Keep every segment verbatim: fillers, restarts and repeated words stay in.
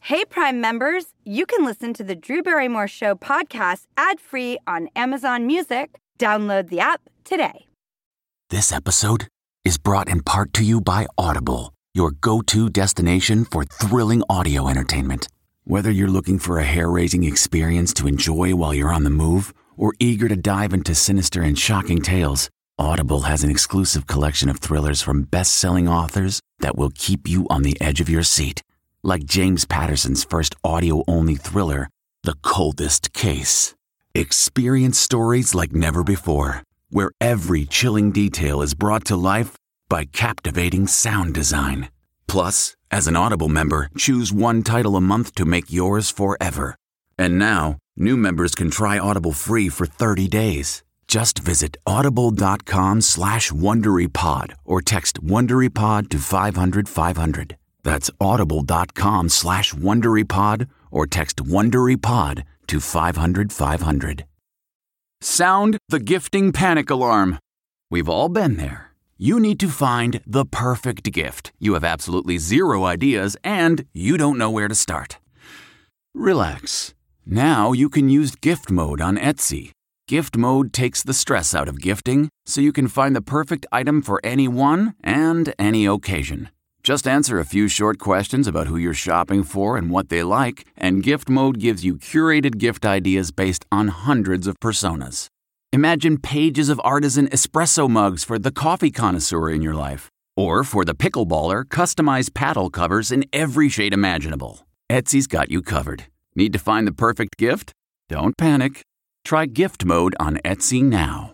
Hey, Prime members, you can listen to the Drew Barrymore Show podcast ad-free on Amazon Music. Download the app today. This episode is brought in part to you by Audible, your go-to destination for thrilling audio entertainment. Whether you're looking for a hair-raising experience to enjoy while you're on the move or eager to dive into sinister and shocking tales, Audible has an exclusive collection of thrillers from best-selling authors that will keep you on the edge of your seat. Like James Patterson's first audio-only thriller, The Coldest Case. Experience stories like never before, where every chilling detail is brought to life by captivating sound design. Plus, as an Audible member, choose one title a month to make yours forever. And now, new members can try Audible free for thirty days. Just visit audible.com slash WonderyPod or text WonderyPod to five hundred five hundred. That's audible.com slash WonderyPod or text WonderyPod to five hundred five hundred. Sound the gifting panic alarm. We've all been there. You need to find the perfect gift. You have absolutely zero ideas and you don't know where to start. Relax. Now you can use gift mode on Etsy. Gift mode takes the stress out of gifting so you can find the perfect item for anyone and any occasion. Just answer a few short questions about who you're shopping for and what they like, and Gift Mode gives you curated gift ideas based on hundreds of personas. Imagine pages of artisan espresso mugs for the coffee connoisseur in your life. Or for the pickleballer, customized paddle covers in every shade imaginable. Etsy's got you covered. Need to find the perfect gift? Don't panic. Try Gift Mode on Etsy now.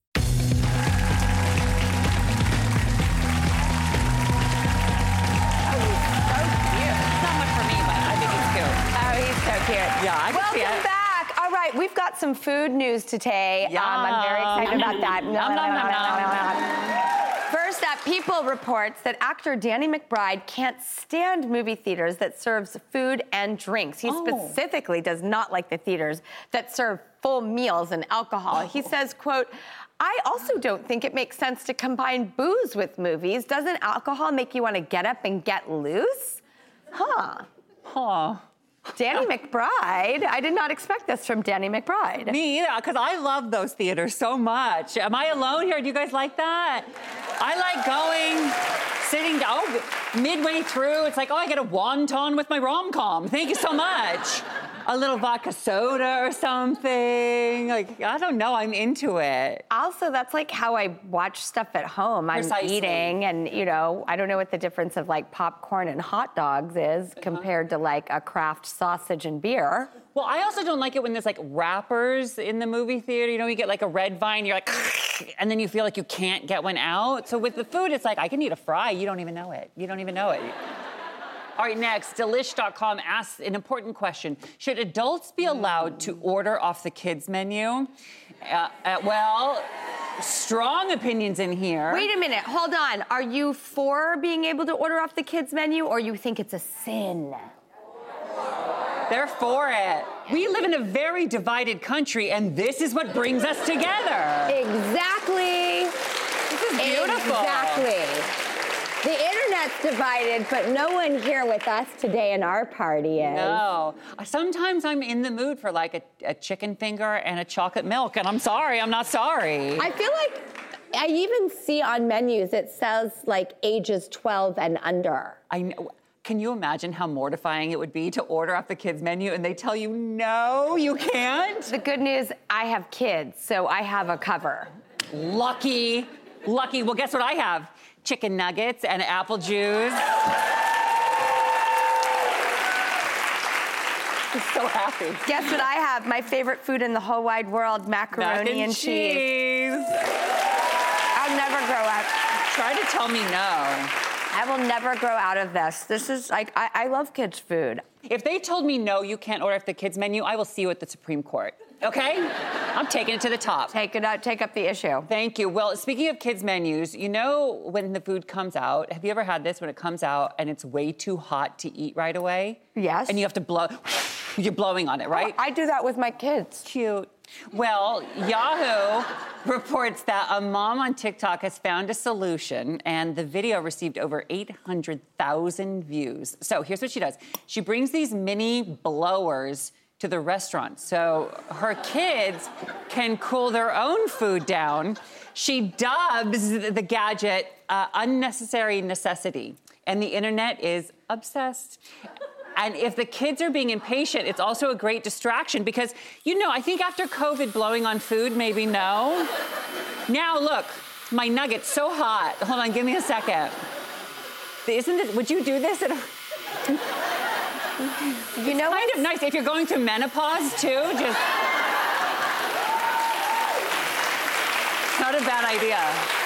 Yeah, I can Welcome see it. back. All right, we've got some food news today. Yeah. Um, I'm very excited about that. Nom, nom, nom, nom. First up, People reports that actor Danny McBride can't stand movie theaters that serves food and drinks. He Oh. specifically does not like the theaters that serve full meals and alcohol. Oh. He says, quote, I also don't think it makes sense to combine booze with movies. Doesn't alcohol make you want to get up and get loose? Huh. Huh. Danny McBride. I did not expect this from Danny McBride. Me either, because I love those theaters so much. Am I alone here? Do you guys like that? I like going, sitting down, oh, midway through, it's like, oh, I get a wonton with my rom-com. Thank you so much. A little vodka soda or something. Like, I don't know, I'm into it. Also, that's like how I watch stuff at home. I'm Precisely. eating and, you know, I don't know what the difference of like popcorn and hot dogs is uh-huh. compared to like a Kraft sausage and beer. Well, I also don't like it when there's like wrappers in the movie theater. You know, you get like a red vine, you're like, and then you feel like you can't get one out. So with the food, it's like, I can eat a fry. You don't even know it. You don't even know it. All right, next, Delish dot com asks an important question. Should adults be allowed to order off the kids' menu? Uh, uh, well, strong opinions in here. Wait a minute, hold on. Are you for being able to order off the kids' menu or you think it's a sin? They're for it. We live in a very divided country, and this is what brings us together. Exactly. This is beautiful. Exactly. The internet's divided, but no one here with us today in our party is. No. Sometimes I'm in the mood for like a, a chicken finger and a chocolate milk, and I'm sorry, I'm not sorry. I feel like I even see on menus it says like ages twelve and under. I know. Can you imagine how mortifying it would be to order off the kids' menu and they tell you, no, you can't? The good news, I have kids, so I have a cover. Lucky, lucky. Well, guess what I have? Chicken nuggets and apple juice. I'm so happy. Guess what I have? My favorite food in the whole wide world, macaroni Mac and, and cheese. cheese. I'll never grow up. Try to tell me no. I will never grow out of this. This is like, I, I love kids' food. If they told me no, you can't order off the kids' menu, I will see you at the Supreme Court. Okay? I'm taking it to the top. Take it out, take up the issue. Thank you. Well, speaking of kids' menus, you know when the food comes out, have you ever had this when it comes out and it's way too hot to eat right away? Yes. And you have to blow, you're blowing on it, right? Oh, I do that with my kids. Cute. Well, Yahoo reports that a mom on TikTok has found a solution, and the video received over eight hundred thousand views. So here's what she does. She brings these mini blowers to the restaurant so her kids can cool their own food down. She dubs the gadget uh, unnecessary necessity, and the internet is obsessed. And if the kids are being impatient, it's also a great distraction because, you know, I think after COVID, blowing on food, maybe no. Now, look, my nugget's so hot. Hold on, give me a second. Isn't it, would you do this? At a, you know, kind of nice if you're going through menopause, too. Just, it's not a bad idea.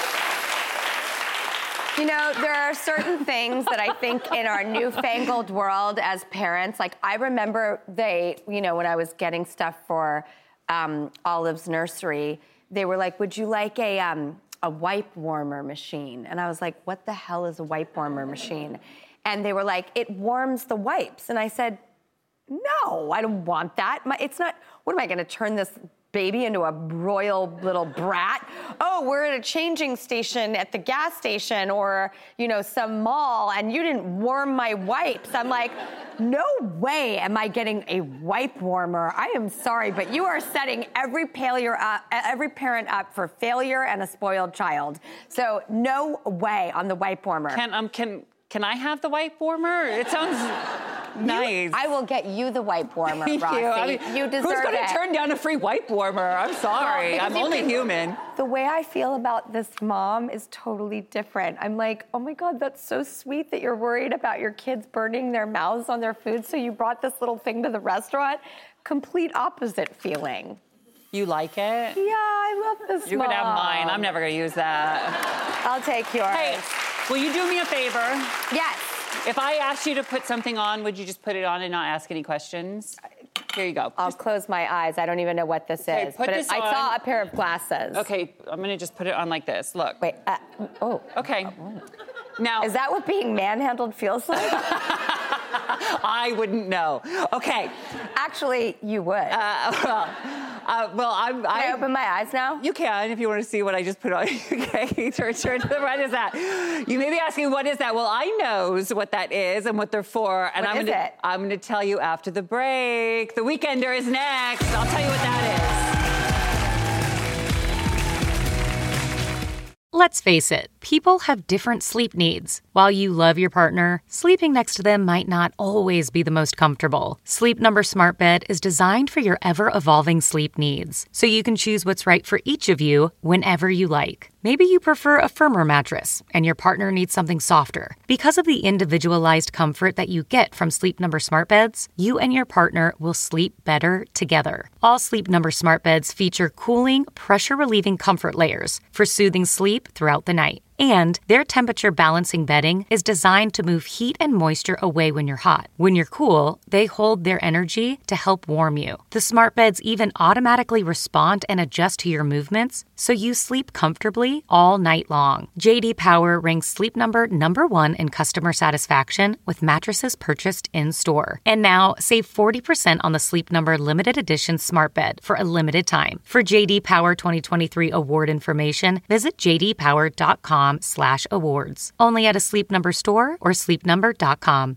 You know, there are certain things that I think in our newfangled world as parents, like I remember they, you know, when I was getting stuff for um, Olive's nursery, they were like, would you like a, um, a wipe warmer machine? And I was like, what the hell is a wipe warmer machine? And they were like, it warms the wipes. And I said, no, I don't want that. My, it's not, what am I gonna turn this baby into a royal little brat? Oh, we're at a changing station at the gas station or, you know, some mall and you didn't warm my wipes. I'm like, no way am I getting a wipe warmer. I am sorry, but you are setting every, failure up, every parent up for failure and a spoiled child. So no way on the wipe warmer. Can, um, can, can I have the wipe warmer? It sounds nice. You, I will get you the wipe warmer, Thank Rossi. you. I mean, you deserve who's gonna it. turn down a free wipe warmer? I'm sorry. Well, I'm only can, human. The way I feel about this mom is totally different. I'm like, oh my God, that's so sweet that you're worried about your kids burning their mouths on their food, so you brought this little thing to the restaurant. Complete opposite feeling. You like it? Yeah, I love this You mom. can have mine. I'm never gonna use that. I'll take yours. Hey, will you do me a favor? Yes. If I asked you to put something on, would you just put it on and not ask any questions? Here you go. I'll just... close my eyes. I don't even know what this okay, is. Put but this it, on. I saw a pair of glasses. Okay, I'm gonna just put it on like this. Look. Wait, uh, oh. Okay. Oh. Now. Is that what being manhandled feels like? I wouldn't know. Okay. Actually, you would. Uh, well, uh, well, I'm. Can I, I open my eyes now? You can if you want to see what I just put on. Okay, turn, turn to the right. Is that? You may be asking, what is that? Well, I knows what that is and what they're for, and what I'm is gonna. It? I'm gonna tell you after the break. The Weekender is next. I'll tell you what that is. Let's face it, people have different sleep needs. While you love your partner, sleeping next to them might not always be the most comfortable. Sleep Number Smart Bed is designed for your ever-evolving sleep needs, so you can choose what's right for each of you whenever you like. Maybe you prefer a firmer mattress, and your partner needs something softer. Because of the individualized comfort that you get from Sleep Number Smart Beds, you and your partner will sleep better together. All Sleep Number Smart Beds feature cooling, pressure-relieving comfort layers for soothing sleep throughout the night. And their temperature balancing bedding is designed to move heat and moisture away when you're hot. When you're cool, they hold their energy to help warm you. The smart beds even automatically respond and adjust to your movements, so you sleep comfortably all night long. J D Power ranks Sleep Number number one in customer satisfaction with mattresses purchased in-store. And now, save forty percent on the Sleep Number limited edition smart bed for a limited time. For J D Power twenty twenty-three award information, visit j d power dot com slash awards. Only at a Sleep Number store or sleep number dot com.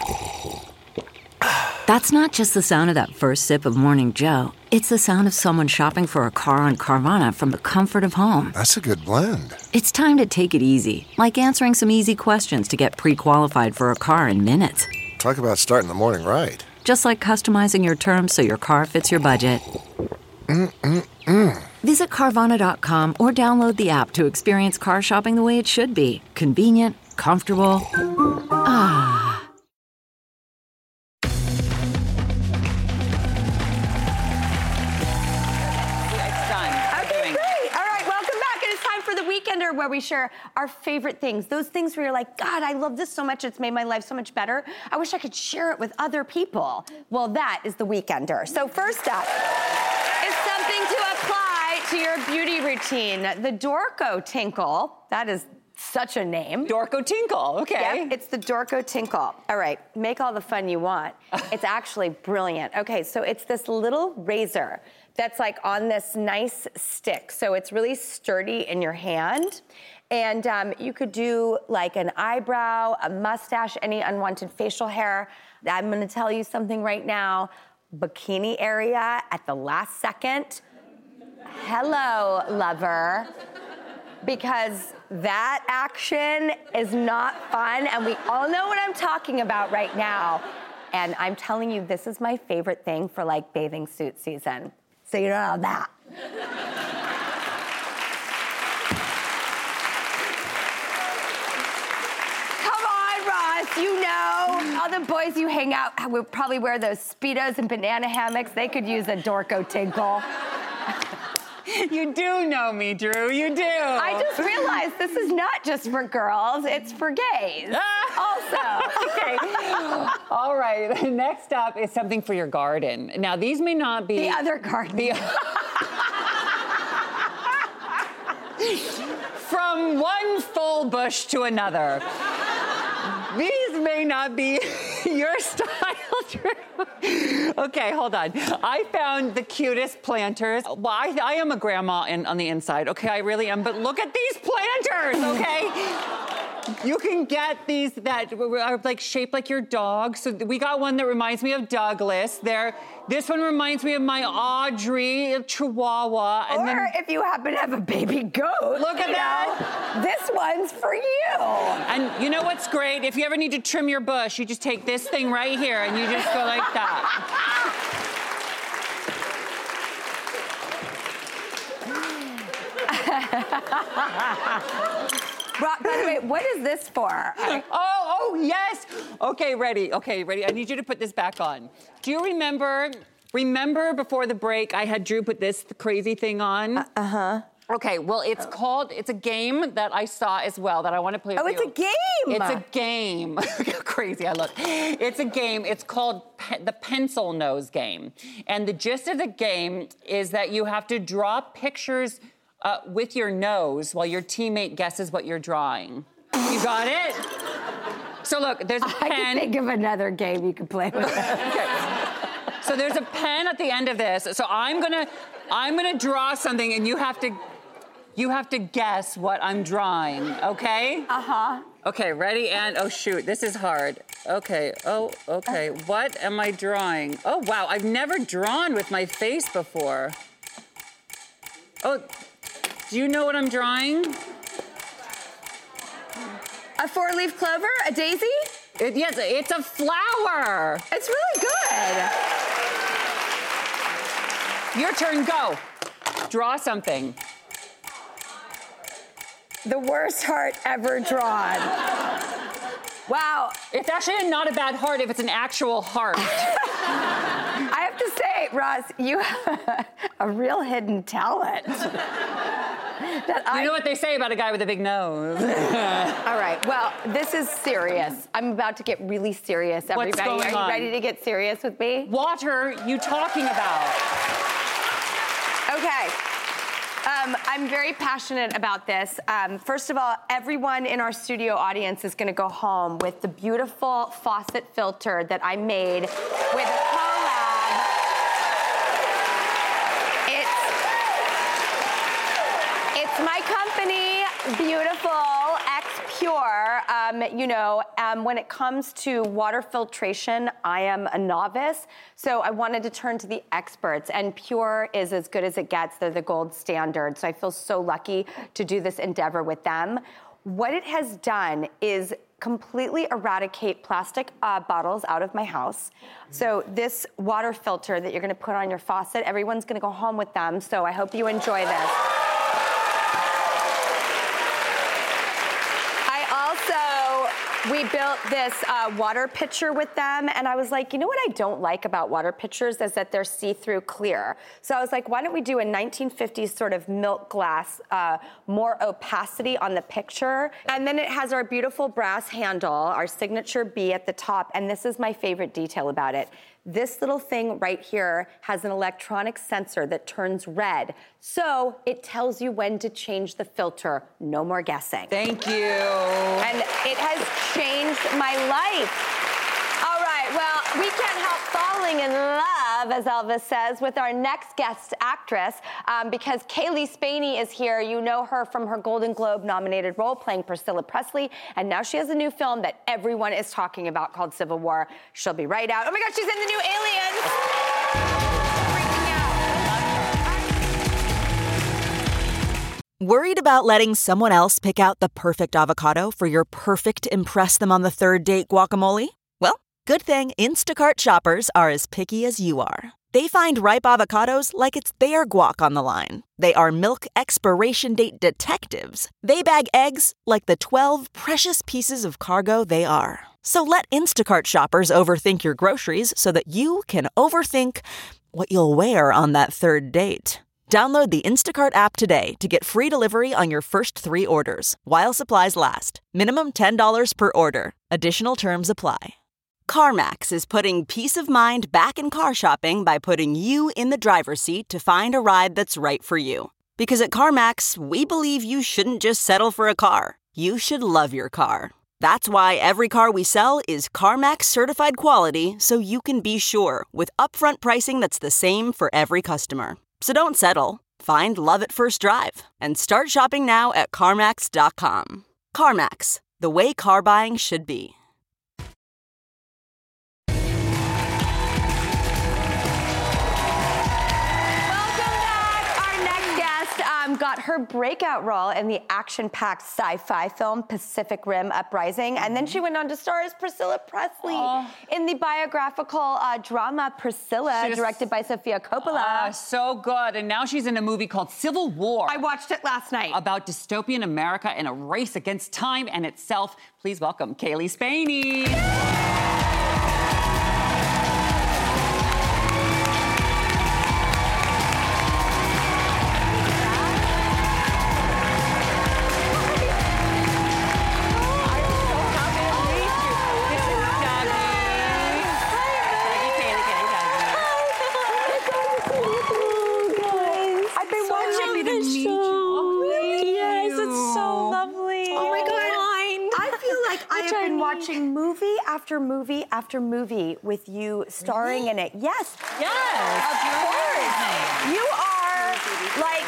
That's not just the sound of that first sip of Morning Joe. It's the sound of someone shopping for a car on Carvana from the comfort of home. That's a good blend. It's time to take it easy, like answering some easy questions to get pre-qualified for a car in minutes. Talk about starting the morning right. Just like customizing your terms so your car fits your budget. Mm-mm-mm. Visit Carvana dot com or download the app to experience car shopping the way it should be. Convenient, comfortable. Ah. It's done. Okay, great. All right, welcome back. And it's time for the Weekender, where we share our favorite things. Those things where you're like, God, I love this so much. It's made my life so much better. I wish I could share it with other people. Well, that is the Weekender. So first up is something to apply to your beauty routine. The Dorco Tinkle, that is such a name. Dorco Tinkle, okay. Yep, it's the Dorco Tinkle. All right, make all the fun you want. It's actually brilliant. Okay, so it's this little razor that's like on this nice stick. So it's really sturdy in your hand. And um, you could do like an eyebrow, a mustache, any unwanted facial hair. I'm gonna tell you something right now. Bikini area at the last second. Hello, lover. Because that action is not fun, and we all know what I'm talking about right now. And I'm telling you, this is my favorite thing for like bathing suit season. So you know that. Come on, Ross, you know. All the boys you hang out would probably wear those Speedos and banana hammocks. They could use a Dorco Tinkle. You do know me, Drew, you do. I just realized this is not just for girls, it's for gays also. Okay. All right, next up is something for your garden. Now, these may not be... The other garden. The... From one full bush to another. These may not be your style, Drew. Okay, hold on. I found the cutest planters. Well, I, I am a grandma in, on the inside, okay? I really am. But look at these planters, okay? You can get these that are like shaped like your dog. So we got one that reminds me of Douglas. There, this one reminds me of my Audrey, a Chihuahua. And or then, if you happen to have a baby goat. Look at you that. Know, this one's for you. And you know what's great? If you ever need to trim your bush, you just take this thing right here and you just go like that. Rob, by the way, what is this for? Oh, oh, yes. Okay, ready. Okay, ready. I need you to put this back on. Do you remember, remember before the break, I had Drew put this crazy thing on? Uh, uh-huh. Okay, well, it's oh. called, it's a game that I saw as well that I want to play with oh, you. Oh, it's a game. It's a game. How crazy I look. It's a game. It's called pe- the pencil nose game. And the gist of the game is that you have to draw pictures Uh, with your nose while your teammate guesses what you're drawing. You got it? So look, there's a pen. I can think of another game you can play with. Okay. So there's a pen at the end of this. So I'm gonna, I'm gonna draw something, and you have to, you have to guess what I'm drawing. Okay? Uh huh. Okay, ready? And oh shoot, this is hard. Okay. Oh, okay. What am I drawing? Oh wow, I've never drawn with my face before. Oh. Do you know what I'm drawing? A four-leaf clover? A daisy? It, yes, it's a flower. It's really good. Your turn, go. Draw something. The worst heart ever drawn. Wow. It's actually not a bad heart if it's an actual heart. I have to say, Ross, you have a real hidden talent. That you I... know what they say about a guy with a big nose. All right, well, this is serious. I'm about to get really serious, everybody. What's going Are you on? ready to get serious with me? What are you talking about? Okay. Um, I'm very passionate about this. Um, first of all, everyone in our studio audience is going to go home with the beautiful faucet filter that I made with collab. It's, it's my company, Beautiful X Pure. Um, you know, um, when it comes to water filtration, I am a novice, so I wanted to turn to the experts, and Pure is as good as it gets. They're the gold standard, so I feel so lucky to do this endeavor with them. What it has done is completely eradicate plastic uh, bottles out of my house. So this water filter that you're gonna put on your faucet, everyone's gonna go home with them, so I hope you enjoy this. We built this uh, water pitcher with them, and I was like, you know what I don't like about water pitchers is that they're see-through clear. So I was like, why don't we do a nineteen fifties sort of milk glass, uh, more opacity on the picture? And then it has our beautiful brass handle, our signature B at the top, and this is my favorite detail about it. This little thing right here has an electronic sensor that turns red. So it tells you when to change the filter. No more guessing. Thank you. And it has changed my life. All right, well, we can't help falling in love, as Elvis says, with our next guest actress, um, because Cailee Spaeny is here. You know her from her Golden Globe-nominated role playing Priscilla Presley, and now she has a new film that everyone is talking about called Civil War. She'll be right out. Oh my gosh, she's in the new Aliens! Worried about letting someone else pick out the perfect avocado for your perfect impress them on the third date guacamole? Well, good thing Instacart shoppers are as picky as you are. They find ripe avocados like it's their guac on the line. They are milk expiration date detectives. They bag eggs like the twelve precious pieces of cargo they are. So let Instacart shoppers overthink your groceries so that you can overthink what you'll wear on that third date. Download the Instacart app today to get free delivery on your first three orders, while supplies last. Minimum ten dollars per order. Additional terms apply. CarMax is putting peace of mind back in car shopping by putting you in the driver's seat to find a ride that's right for you. Because at CarMax, we believe you shouldn't just settle for a car. You should love your car. That's why every car we sell is CarMax certified quality, so you can be sure with upfront pricing that's the same for every customer. So don't settle. Find love at first drive and start shopping now at CarMax dot com. CarMax, the way car buying should be. Um, got her breakout role in the action-packed sci-fi film Pacific Rim Uprising, and then she went on to star as Priscilla Presley oh. in the biographical uh, drama Priscilla, Just, directed by Sofia Coppola. Uh, so good, and now she's in a movie called Civil War. I watched it last night. About dystopian America in a race against time and itself. Please welcome Cailee Spaeny. Watching movie after movie after movie with you starring really? in it. Yes. Yes. Of course. You are like,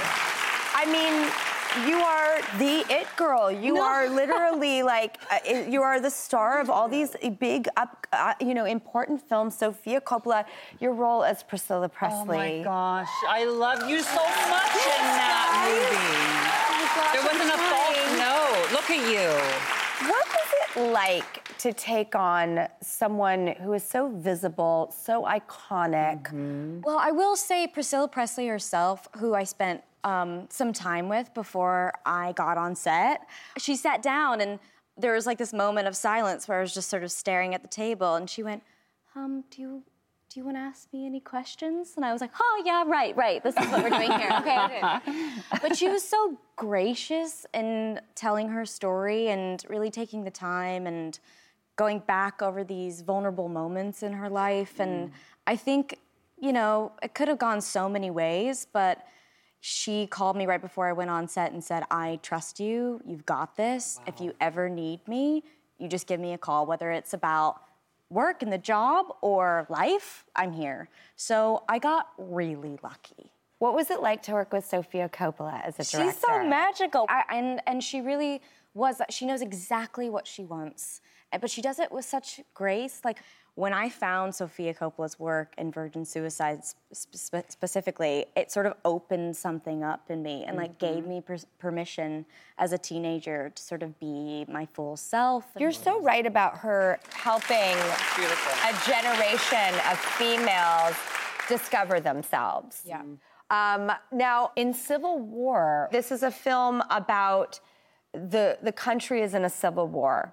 I mean, you are the it girl. You no. are literally like, uh, you are the star of all these big, up, uh, you know, important films. Sofia Coppola, your role as Priscilla Presley. Oh my gosh, I love you so much in that movie. Oh gosh, there wasn't a false note. Look at you. What was it like to take on someone who is so visible, so iconic? Mm-hmm. Well, I will say Priscilla Presley herself, who I spent um, some time with before I got on set, she sat down and there was like this moment of silence where I was just sort of staring at the table, and she went, um, do you, do you want to ask me any questions? And I was like, oh yeah, right, right, this is what we're doing here, okay, okay. But she was so gracious in telling her story and really taking the time and going back over these vulnerable moments in her life. And mm. I think, you know, it could have gone so many ways, but she called me right before I went on set and said, I trust you, you've got this. Wow. If you ever need me, you just give me a call, whether it's about work and the job or life, I'm here. So I got really lucky. What was it like to work with Sofia Coppola as a director? She's so magical. I, and, and she really was, she knows exactly what she wants. But she does it with such grace. Like, when I found Sofia Coppola's work in Virgin Suicides spe- specifically, it sort of opened something up in me and like mm-hmm. gave me per- permission as a teenager to sort of be my full self. You're so right about her helping Beautiful. a generation of females discover themselves. Yeah. Um, now, in Civil War, this is a film about the the country is in a civil war. Yeah.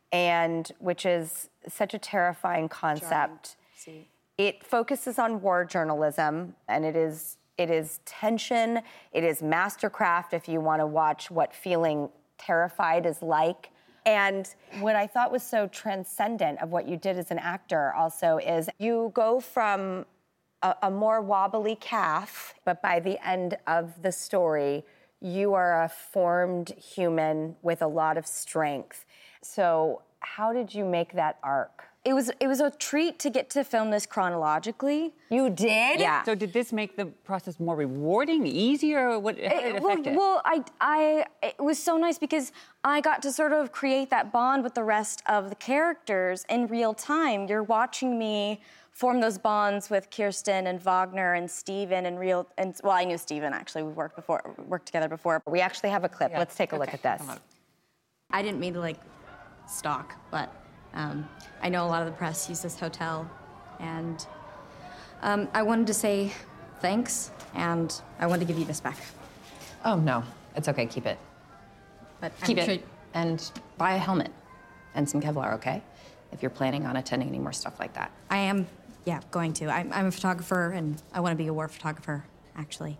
and which is such a terrifying concept. It focuses on war journalism, and it is it is tension. It is mastercraft if you want to watch what feeling terrified is like. And what I thought was so transcendent of what you did as an actor also is you go from a, a more wobbly calf, but by the end of the story, you are a formed human with a lot of strength. So how did you make that arc? It was it was a treat to get to film this chronologically. You did? Yeah. So did this make the process more rewarding, easier? What, how did it well, affect it? well, I, I, it was so nice because I got to sort of create that bond with the rest of the characters in real time. You're watching me form those bonds with Kirsten and Wagner and Steven and real, and well, I knew Steven actually. We worked before, worked together before. We actually have a clip. Yeah. Let's take a Okay. look at this. I didn't mean to like stalk, but um, I know a lot of the press use this hotel, and um, I wanted to say thanks, and I wanted to give you this back. Oh, no. It's okay. Keep it. But Keep I'm it. sure- And buy a helmet and some Kevlar, okay? If you're planning on attending any more stuff like that. I am, yeah, going to. I'm, I'm a photographer, and I want to be a war photographer, actually.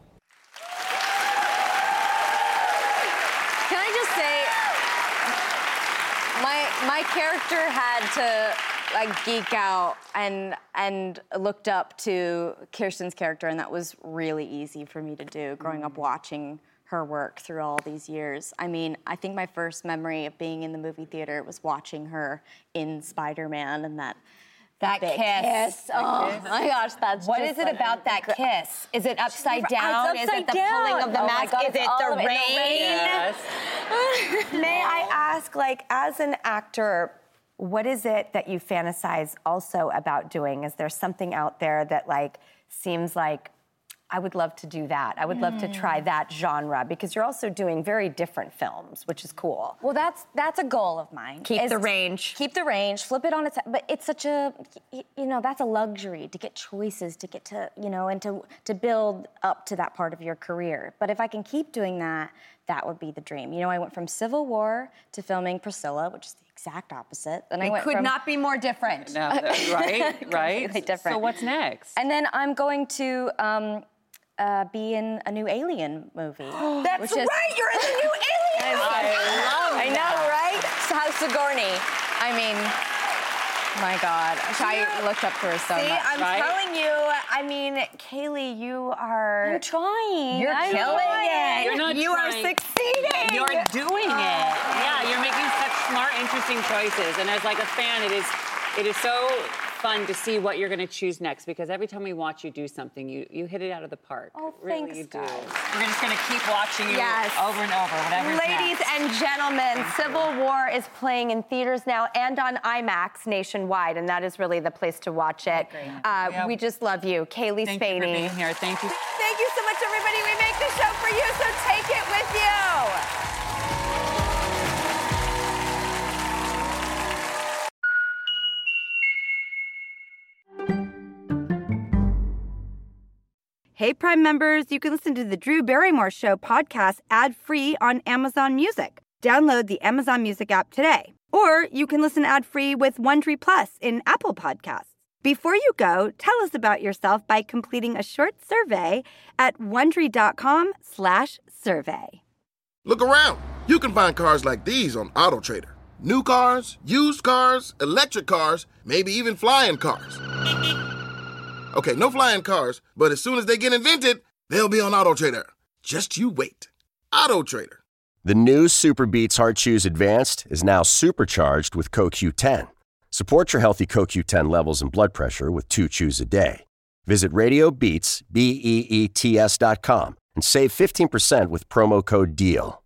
Can I just say, my my character had to like geek out and and looked up to Kirsten's character, and that was really easy for me to do. Growing up watching her work through all these years. I mean, I think my first memory of being in the movie theater was watching her in Spider-Man and that. That big kiss. Oh kiss. my gosh, that's What just is it like- about that kiss? Is it upside It's down? Is it upside the pulling down. of the Oh my mask? God, Is it's it all the of it in the rain? rain. May I ask, like, as an actor, what is it that you fantasize also about doing? Is there something out there that, like, seems like, I would love to do that. I would love to try that genre, because you're also doing very different films, which is cool. Well, that's that's a goal of mine. Keep is the range. Keep the range. Flip it on its head. But it's such a, y- you know, that's a luxury to get choices, to get to, you know, and to to build up to that part of your career. But if I can keep doing that, that would be the dream. You know, I went from Civil War to filming Priscilla, which is the exact opposite. And I It went could from, not be more different. No, that- right, right. Completely different. So what's next? And then I'm going to um, uh, be in a new Alien movie. That's which right, is- you're in the new Alien movie. I love I know, right? House Sigourney. I mean, my God. I looked up to her so See, much. I'm right? telling you, I mean, Kaylee, you are... I'm trying. You're I'm killing trying. it. You're not you are trying. succeeding. You're doing it. Yeah, you're making such smart, interesting choices. And as like a fan, it is it is so fun to see what you're going to choose next, because every time we watch you do something, you you hit it out of the park. Oh, really, thanks, you do. guys. We're just going to keep watching you Yes. over and over, whatever's Ladies next. and gentlemen, Civil War is playing in theaters now and on IMAX nationwide, and that is really the place to watch it. Uh, Yeah. We just love you. Kaylee Thank you for Spaney. being here. Thank you. Thank you so much, everybody. We make the show for you, so take it with you. Hey, Prime members, you can listen to the Drew Barrymore Show podcast ad-free on Amazon Music. Download the Amazon Music app today. Or you can listen ad-free with Wondery Plus in Apple Podcasts. Before you go, tell us about yourself by completing a short survey at Wondery.com slash survey. Look around. You can find cars like these on AutoTrader. New cars, used cars, electric cars, maybe even flying cars. Okay, no flying cars, but as soon as they get invented, they'll be on AutoTrader. Just you wait. AutoTrader. The new Super Beats Heart Chews Advanced is now supercharged with C O Q ten. Support your healthy C O Q ten levels and blood pressure with two chews a day. Visit Radio Beats, B E E T S dot com and save fifteen percent with promo code DEAL.